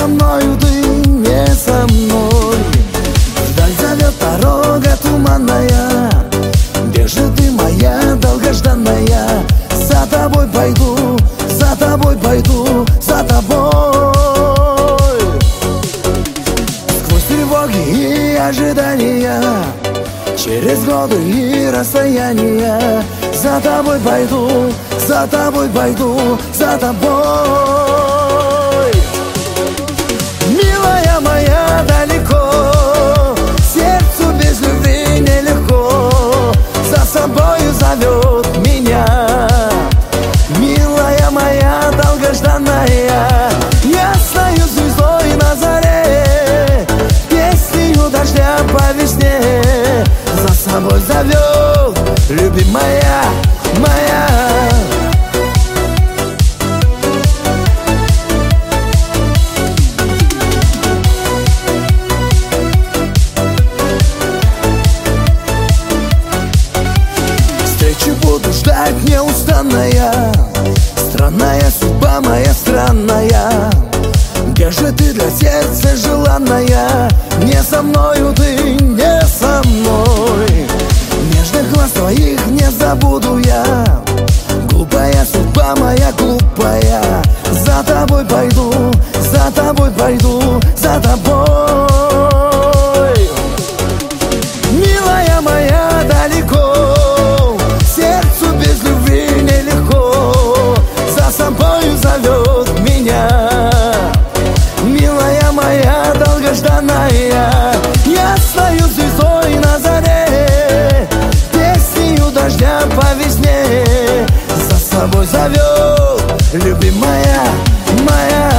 мною, ты не со мной. Вдаль зовет дорога туманная, где же ты, моя долгожданная? За тобой пойду, за тобой пойду, за тобой. Сквозь тревоги и ожидания, через годы и расстояния, за тобой пойду, за тобой пойду, за тобой. Милая моя, далеко, сердцу без любви нелегко, за собою зовет меня. Милая моя, долгожданная, я стою звездой на заре, песнею дождя по весне, за собой зовет любимая моя. Встречи буду ждать неустанная, странная судьба моя странная. Где же ты для сердца желанная? Не со мною, ты не со мной. Нежных глаз твоих не забуду я. Глупая судьба моя, глупая. За тобой пойду, за тобой пойду, за тобой. Милая моя, далеко, сердцу без любви нелегко, за собою зовет меня. Милая моя, долгожданная, я стою звездой на заре, песнею дождя по весне, за собой зовет любимая моя.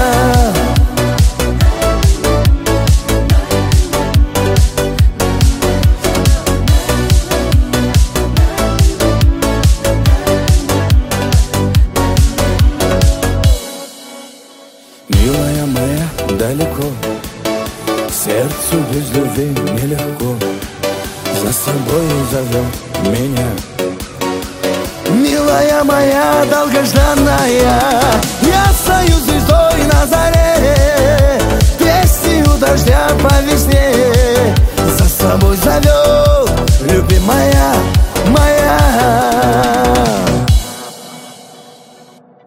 Милая моя, далеко, сердцу без любви нелегко, за собой зовет меня. Милая моя, долгожданная, я стою звездой на заре, песнею дождя по весне, за собой зовет любимая.